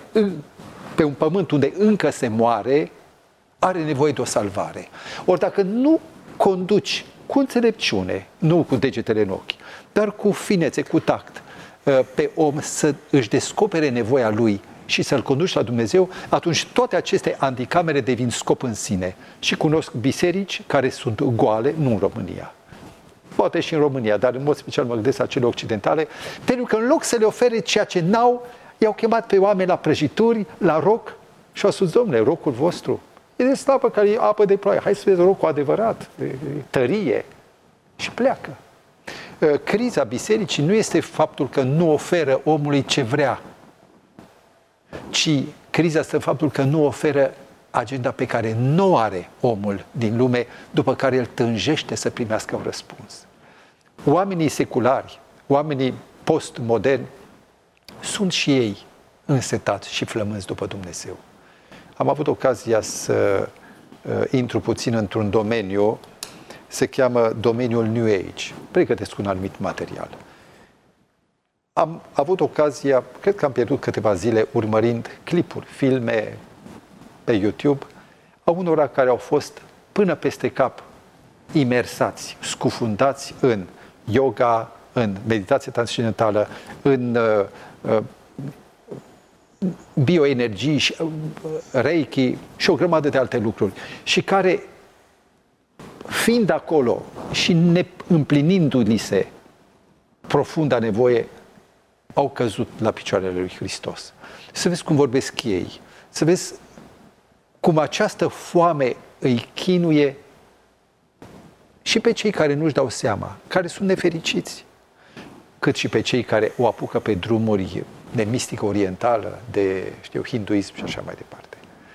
pe un pământ unde încă se moare, are nevoie de o salvare. Ori dacă nu conduci cu înțelepciune, nu cu degetele în ochi, dar cu finețe, cu tact, pe om să își descopere nevoia lui și să-l conduci la Dumnezeu, atunci toate aceste anticamere devin scop în sine. Și cunosc biserici care sunt goale, nu în România. Poate și în România, dar în mod special mă gândesc la cele occidentale, pentru că în loc să le ofere ceea ce n-au, i-au chemat pe oameni la prăjituri, la roc și au spus, domnule, rocul vostru e de slapă care e apă de ploaie. Hai să vezi rocul adevărat, de tărie. Și pleacă. Criza bisericii nu este faptul că nu oferă omului ce vrea, ci criza este faptul că nu oferă agenda pe care nu are omul din lume, după care el tânjește să primească un răspuns. Oamenii seculari, oamenii postmoderni, sunt și ei însetați și flămânzi după Dumnezeu. Am avut ocazia să uh, intru puțin într-un domeniu, se cheamă domeniul New Age. Pregătesc un anumit material. Am avut ocazia, cred că am pierdut câteva zile urmărind clipuri, filme pe YouTube, a unora care au fost până peste cap imersați, scufundați în yoga, în meditație transcendentală, în uh, uh, bioenergii, și, uh, reiki și o grămadă de alte lucruri. Și care, fiind acolo și ne împlinindu-li se profunda nevoie, au căzut la picioarele lui Hristos. Să vezi cum vorbesc ei, să vezi cum această foame îi chinuie și pe cei care nu-și dau seama, care sunt nefericiți, cât și pe cei care o apucă pe drumuri de mistică orientală, de, știu, hinduism și așa mai departe.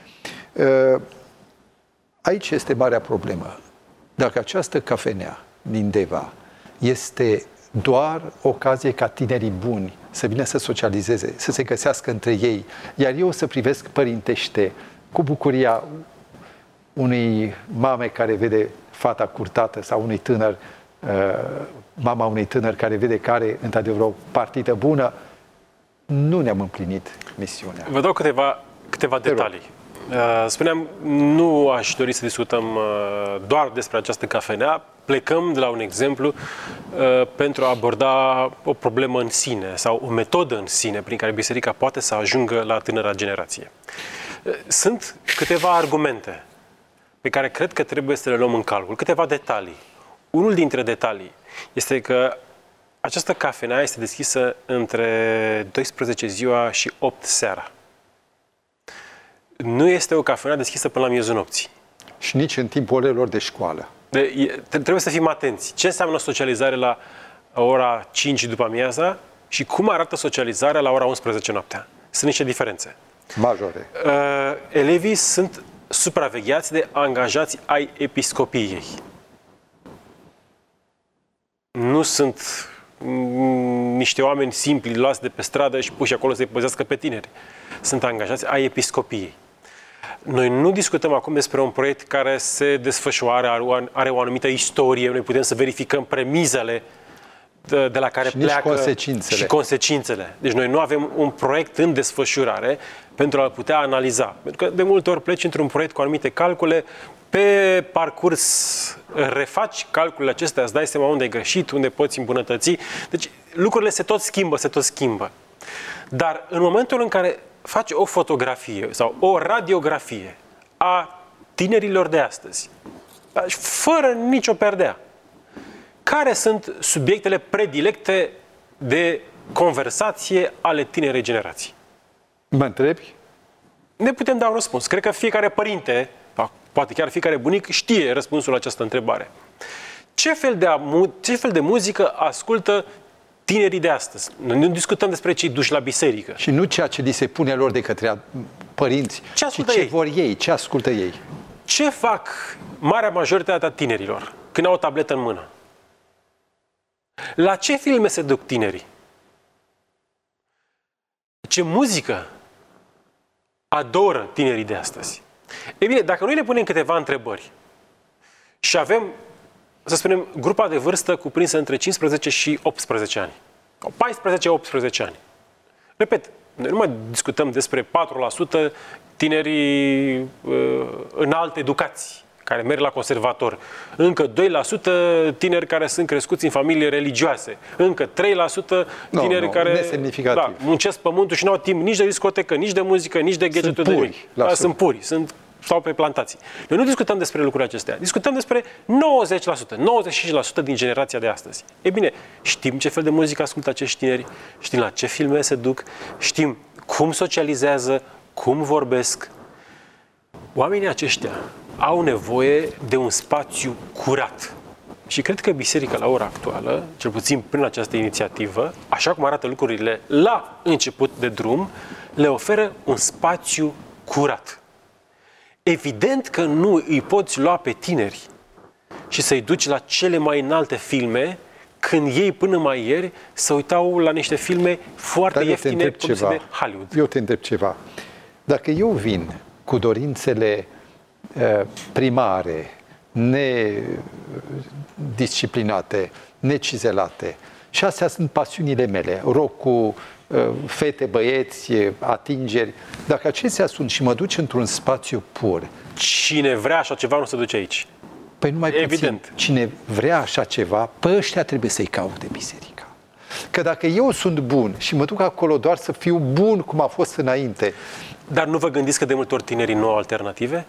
Aici este marea problemă. Dacă această cafenea din Deva este doar ocazie ca tinerii buni să vină să socializeze, să se găsească între ei, iar eu să privesc părintește cu bucuria unei mame care vede fata curtată sau unui tânăr, mama unui tânăr care vede că are într-adevăr o partidă bună, nu ne-am împlinit misiunea. Vă dau câteva, câteva detalii. Spuneam, nu aș dori să discutăm doar despre această cafenea. Plecăm de la un exemplu pentru a aborda o problemă în sine sau o metodă în sine prin care biserica poate să ajungă la tânăra generație. Sunt câteva argumente pe care cred că trebuie să le luăm în calcul, câteva detalii. Unul dintre detalii este că această cafenea este deschisă între douăsprezece ziua și opt seara. Nu este o cafenea deschisă până la miezul nopții. Și nici în timpul orelor de școală. De, trebuie să fim atenți. Ce înseamnă socializare la ora cinci după amiaza și cum arată socializarea la ora unsprezece noaptea? Sunt niște diferențe. Majore. Uh, elevii sunt supravegheați de angajați ai episcopiei. Nu sunt niște oameni simpli luați de pe stradă și puși acolo să-i păzească pe tineri. Sunt angajați ai episcopiei. Noi nu discutăm acum despre un proiect care se desfășoară, are o anumită istorie, noi putem să verificăm premizele de, de la care și pleacă consecințele. și consecințele. Deci noi nu avem un proiect în desfășurare pentru a-l putea analiza. Pentru că de multe ori pleci într-un proiect cu anumite calcule, pe parcurs refaci calculele acestea, îți dai seama unde ai greșit, unde poți îmbunătăți. Deci lucrurile se tot schimbă, se tot schimbă. Dar în momentul în care faci o fotografie sau o radiografie a tinerilor de astăzi, fără nicio perdea, care sunt subiectele predilecte de conversație ale tinerei generații? Mă întrebi? Ne putem da un răspuns. Cred că fiecare părinte, poate chiar fiecare bunic, știe răspunsul la această întrebare. Ce fel de, ce fel de muzică ascultă tinerii de astăzi? Noi nu discutăm despre cei duși la biserică. Și nu ceea ce li se pune lor de către părinți, ce ci ce ei? vor ei, ce ascultă ei. Ce fac marea majoritate a tinerilor când au o tabletă în mână? La ce filme se duc tinerii? Ce muzică adoră tinerii de astăzi? Ei bine, dacă noi ne punem câteva întrebări și avem, să spunem, grupa de vârstă cuprinsă între cincisprezece și optsprezece ani, paisprezece optsprezece ani. Repet, noi nu mai discutăm despre patru la sută tinerii uh, înalt educați, care merg la conservator, încă doi la sută tineri care sunt crescuți în familii religioase, încă trei la sută tineri no, no, care da, muncesc pământul și nu au timp nici de discotecă, nici de muzică, nici de gadgeturi de nimic. Da, sunt puri, sunt, stau pe plantații. Noi nu discutăm despre lucrurile acestea, discutăm despre nouăzeci la sută, nouăzeci și cinci la sută din generația de astăzi. E bine, știm ce fel de muzică ascultă acești tineri, știm la ce filme se duc, știm cum socializează, cum vorbesc. Oamenii aceștia au nevoie de un spațiu curat. Și cred că biserica la ora actuală, cel puțin prin această inițiativă, așa cum arată lucrurile la început de drum, le oferă un spațiu curat. Evident că nu îi poți lua pe tineri și să-i duci la cele mai înalte filme când ei până mai ieri se uitau la niște filme foarte Dar ieftine produse de Hollywood. Eu te întreb ceva. Dacă eu vin cu dorințele uh, primare, nedisciplinate, necizelate, și astea sunt pasiunile mele, rock-ul, uh, fete, băieți, atingeri, dacă acestea sunt și mă duci într-un spațiu pur. Cine vrea așa ceva nu se duce aici. Păi numai puțin. Evident. Cine vrea așa ceva, pe ăștia trebuie să-i caute biserica. Că dacă eu sunt bun și mă duc acolo doar să fiu bun cum a fost înainte... Dar nu vă gândiți că de multe ori tinerii nu au alternative?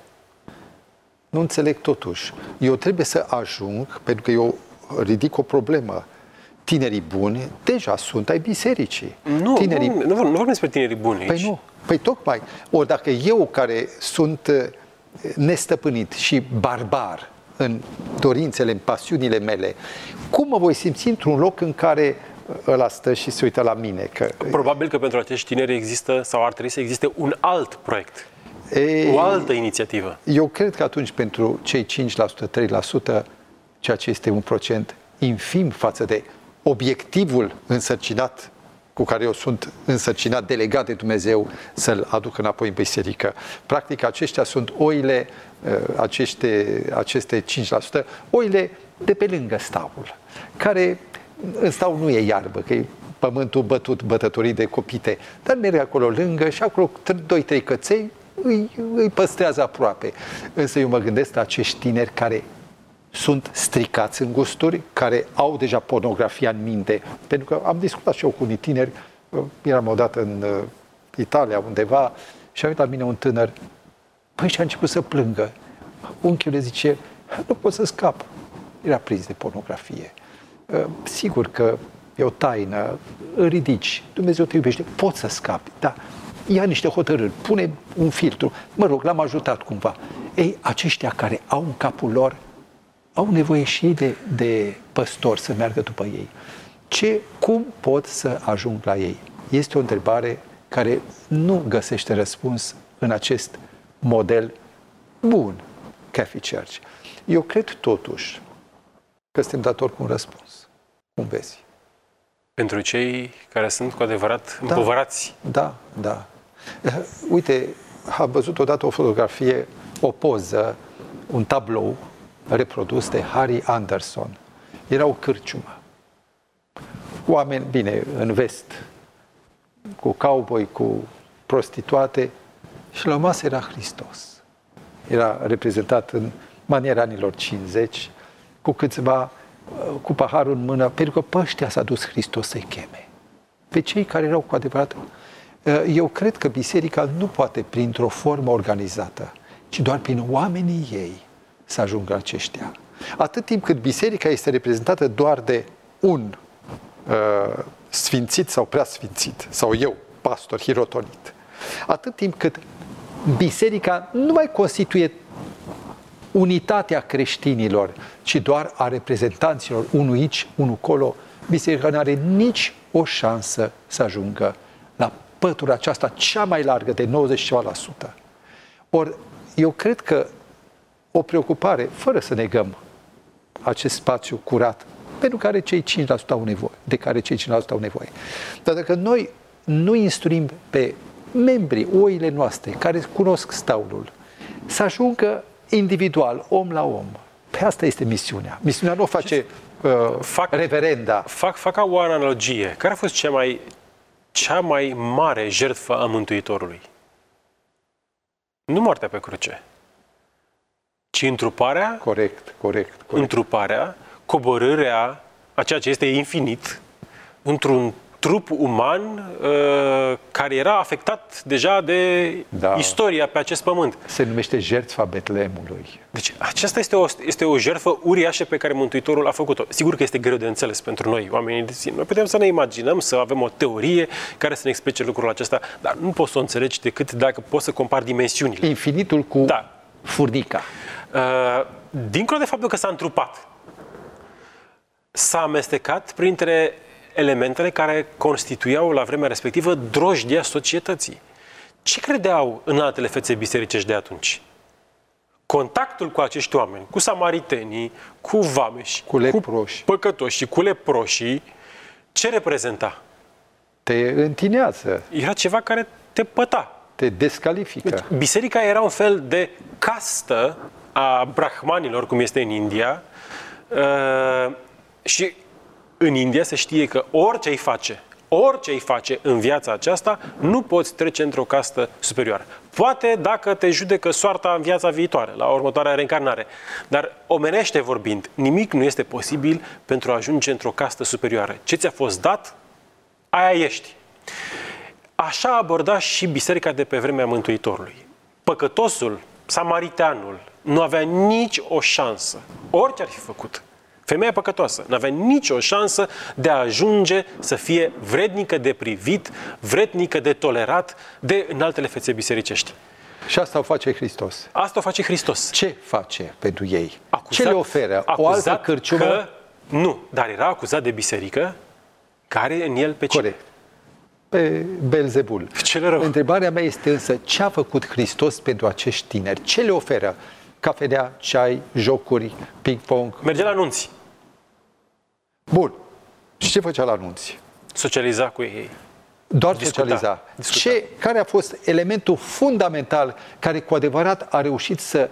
Nu înțeleg totuși. Eu trebuie să ajung, pentru că eu ridic o problemă. Tinerii buni deja sunt ai bisericii. Nu, tinerii... nu, nu, nu vorbim despre tinerii buni aici. Păi nu. Păi tocmai. Ori dacă eu, care sunt nestăpânit și barbar în dorințele, în pasiunile mele, cum mă voi simți într-un loc în care ăla stă și se uită la mine? Că... Probabil că pentru acești tineri există, sau ar trebui să existe un alt proiect, Ei, o altă inițiativă. Eu cred că atunci pentru cei cinci la sută, trei la sută, ceea ce este un procent infim față de obiectivul însărcinat cu care eu sunt însărcinat, delegat de Dumnezeu să-l aduc înapoi în biserică. Practic, aceștia sunt oile, aceste, aceste cinci la sută, oile de pe lângă staul, care în staul nu e iarbă, că e pământul bătut, bătătorii de copite, dar merg acolo lângă și acolo doi, trei căței îi, îi păstrează aproape. Însă eu mă gândesc la acești tineri care sunt stricați în gusturi, care au deja pornografia în minte. Pentru că am discutat și eu cu unii tineri, eram odată în Italia undeva și a venit la mine un tânăr, păi și a început să plângă. Unchiul le zice, nu pot să scap. Era prins de pornografie. Sigur că e o taină, îl ridici, Dumnezeu te iubește, poți să scapi, dar ia niște hotărâri, pune un filtru, mă rog, l-am ajutat cumva. Ei, aceștia care au în capul lor au nevoie și de, de păstori să meargă după ei. Ce, cum pot să ajung la ei? Este o întrebare care nu găsește răspuns în acest model bun, Cafe Church. Eu cred totuși că suntem datori cu un răspuns. Cum vezi? Pentru cei care sunt cu adevărat Da, împovărați. Da, da. Uite, am văzut odată o fotografie, o poză, un tablou reprodus de Harry Anderson. Era o cârciumă. Oameni, bine, în vest, cu cowboy, cu prostituate, și la masă era Hristos. Era reprezentat în maniera anilor cincizeci, cu câțiva, cu paharul în mână, pentru că pe ăștia s-a dus Hristos să-i cheme. Pe cei care erau cu adevărat. Eu cred că biserica nu poate printr-o formă organizată, ci doar prin oamenii ei să ajungă aceștia. Atât timp cât biserica este reprezentată doar de un uh, sfințit sau preasfințit, sau eu, pastor hirotonit, atât timp cât biserica nu mai constituie unitatea creștinilor, ci doar a reprezentanților, unul aici, unul colo, biserica nu are nici o șansă să ajungă la pătura aceasta cea mai largă de nouăzeci și ceva la sută. Ori eu cred că o preocupare, fără să negăm acest spațiu curat, pentru care cei cinci la sută au nevoie, de care cei cinci la sută au nevoie. Dar dacă noi nu instruim pe membrii, oile noastre, care cunosc staulul, să ajungă individual, om la om. Pe asta este misiunea. Misiunea nu o face uh, fac, reverenda. Fac, fac o analogie. Care a fost cea mai, cea mai mare jertfă a Mântuitorului? Nu moartea pe cruce, ci întruparea, corect, corect, corect. întruparea, coborârea a ceea ce este infinit într-un trup uman uh, care era afectat deja de da. istoria pe acest pământ. Se numește jertfa Betleemului. Deci aceasta este o, este o jertfă uriașă pe care Mântuitorul a făcut-o. Sigur că este greu de înțeles pentru noi, oamenii de zi. Noi putem să ne imaginăm, să avem o teorie care să ne explice lucrul acesta, dar nu poți să o înțelegi decât dacă poți să compari dimensiunile. Infinitul cu da. furnica. Uh, dincolo de faptul că s-a întrupat, s-a amestecat printre elementele care constituiau la vremea respectivă drojdia societății. Ce credeau în altele fețe bisericești de atunci? contactul cu acești oameni, cu samaritenii, cu vameși, cu leproși, cu păcătoși, cu leproșii, ce reprezenta? Te întinează. Era ceva care te păta. Te descalifică. Deci, biserica era un fel de castă a brahmanilor, cum este în India, uh, și în India se știe că orice îi face, orice îi face în viața aceasta, nu poți trece într-o castă superioară. Poate dacă te judecă soarta în viața viitoare, la următoarea reîncarnare. Dar, omenește vorbind, nimic nu este posibil pentru a ajunge într-o castă superioară. Ce ți-a fost dat, aia ești. Așa aborda și biserica de pe vremea Mântuitorului. Păcătosul, samariteanul, nu avea nici o șansă, orice ar fi făcut. Femeia păcătoasă nu avea nicio șansă de a ajunge să fie vrednică de privit, vrednică de tolerat de înaltele fețe bisericești. Și asta o face Hristos. Asta o face Hristos. Ce face pentru ei? Acuzat, Ce le oferă? O altă cârciumă? Că, nu, dar era acuzat de biserică care în el pe cine? Corect. Pe Belzebul. Cel rău. Întrebarea mea este însă, ce a făcut Hristos pentru acești tineri? Ce le oferă? Cafenea, ceai, jocuri, ping-pong? Mergea la anunți. Bun. Și ce făcea la anunți? Socializa cu ei. Doar Discuta. socializa. Discuta. Ce, care a fost elementul fundamental care cu adevărat a reușit să,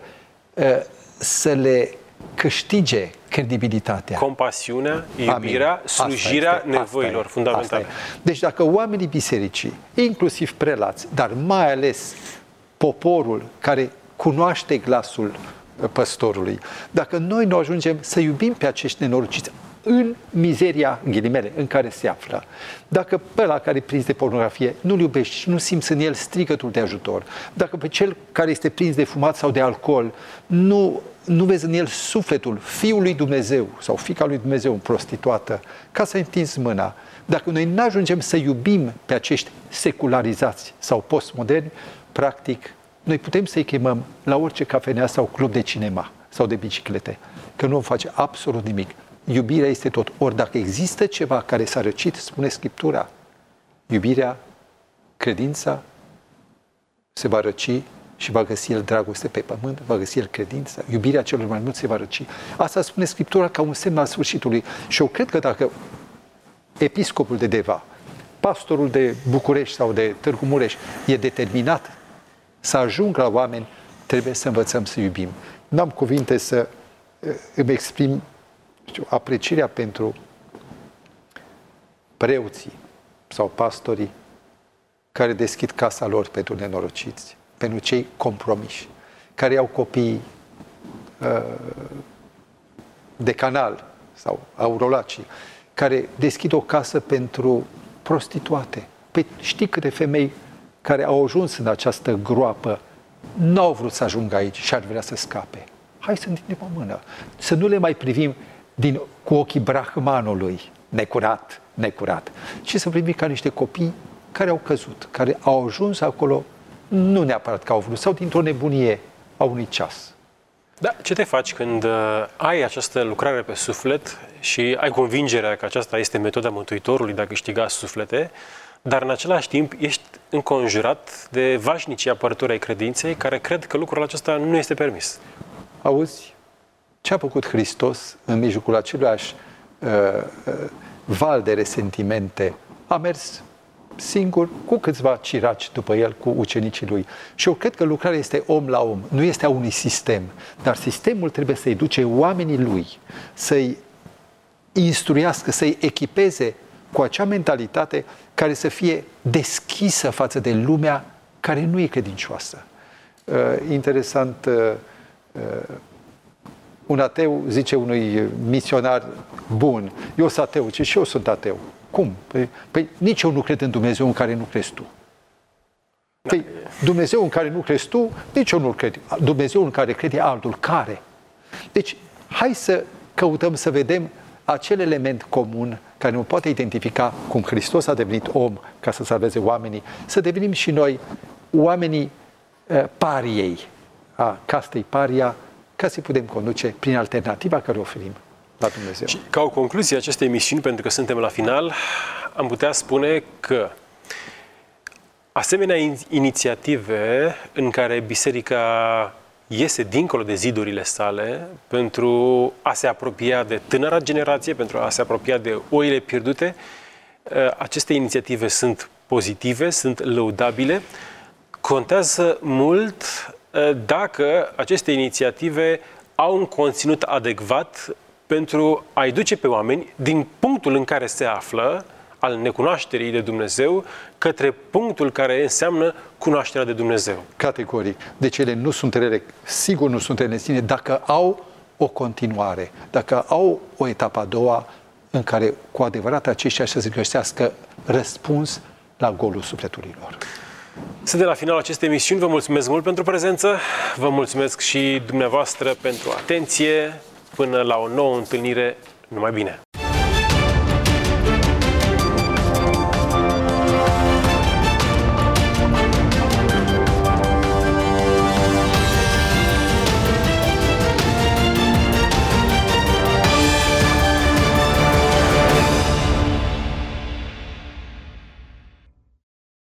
să le câștige credibilitatea? Compasiunea, iubirea, Amin. slujirea Asta este, nevoilor asta fundamentale. Asta e. Deci dacă oamenii bisericii, inclusiv prelați, dar mai ales poporul care cunoaște glasul păstorului, dacă noi nu ajungem să iubim pe acești nenorociți în mizeria, în ghilimele, în care se află, dacă pe ăla care e prins de pornografie nu-l iubești și nu simți în el strigătul de ajutor, dacă pe cel care este prins de fumat sau de alcool nu, nu vezi în el sufletul Fiul lui Dumnezeu sau Fiica lui Dumnezeu în prostituată, ca să întinzi mâna, dacă noi nu ajungem să iubim pe acești secularizați sau postmoderni, practic, noi putem să-i chemăm la orice cafenea sau club de cinema sau de biciclete, că nu vom face absolut nimic. Iubirea este tot. Ori dacă există ceva care s-a răcit, spune Scriptura, iubirea, credința, se va răci și va găsi el dragoste pe pământ, va găsi el credința, iubirea celor mai mulți se va răci. Asta spune Scriptura ca un semn al sfârșitului. Și eu cred că dacă episcopul de Deva, pastorul de București sau de Târgu Mureș e determinat să ajungă la oameni, trebuie să învățăm să iubim. N-am cuvinte să îmi exprim știu, aprecierea pentru preoții sau pastorii care deschid casa lor pentru nenorociți, pentru cei compromiși, care au copii uh, de canal sau aurolacii, care deschid o casă pentru prostituate. Păi știi câte femei care au ajuns în această groapă nu au vrut să ajungă aici și ar vrea să scape. Hai să întindem o mână. Să nu le mai privim din, cu ochii brahmanului, necurat, necurat, ci să privim ca niște copii care au căzut, care au ajuns acolo, nu neapărat că au vrut, sau dintr-o nebunie a unui ceas. Da, ce te faci când uh, ai această lucrare pe suflet și ai convingerea că aceasta este metoda Mântuitorului de a câștiga suflete, dar în același timp ești înconjurat de vașnicii apărători ai credinței care cred că lucrul acesta nu este permis? Auzi, ce a făcut Hristos în mijlocul aceluiași uh, uh, val de resentimente? A mers singur, cu câțiva ciraci după el, cu ucenicii lui. Și eu cred că lucrarea este om la om, nu este a unui sistem. Dar sistemul trebuie să-i duce oamenii lui, să-i instruiască, să-i echipeze cu acea mentalitate care să fie deschisă față de lumea care nu e credincioasă. Uh, interesant, uh, uh, un ateu zice unui misionar bun, eu sunt ateu, ce și eu sunt ateu. Cum? Păi, păi nici eu nu cred în Dumnezeu în care nu crezi tu. Păi Dumnezeu în care nu crezi tu, nici eu nu cred. Dumnezeu în care crede altul. Care? Deci, hai să căutăm să vedem acel element comun care nu poate identifica cum Hristos a devenit om ca să salveze oamenii, să devenim și noi oamenii uh, pariei, a castei paria, ca să-i putem conduce prin alternativa care o oferim la Dumnezeu. Și ca o concluzie a acestei emisiuni, pentru că suntem la final, am putea spune că asemenea inițiative în care biserica iese dincolo de zidurile sale pentru a se apropia de tânăra generație, pentru a se apropia de oile pierdute. Aceste inițiative sunt pozitive, sunt lăudabile. Contează mult dacă aceste inițiative au un conținut adecvat pentru a-i duce pe oameni din punctul în care se află, al necunoașterii de Dumnezeu, către punctul care înseamnă cunoașterea de Dumnezeu. Categoric. Deci ele nu sunt rele, sigur nu sunt rele în sine, dacă au o continuare, dacă au o etapă a doua în care cu adevărat aceștia să se găsească răspuns la golul sufletului lor. Suntem la finalul acestei emisiuni. Vă mulțumesc mult pentru prezență. Vă mulțumesc și dumneavoastră pentru atenție. Până la o nouă întâlnire, numai bine!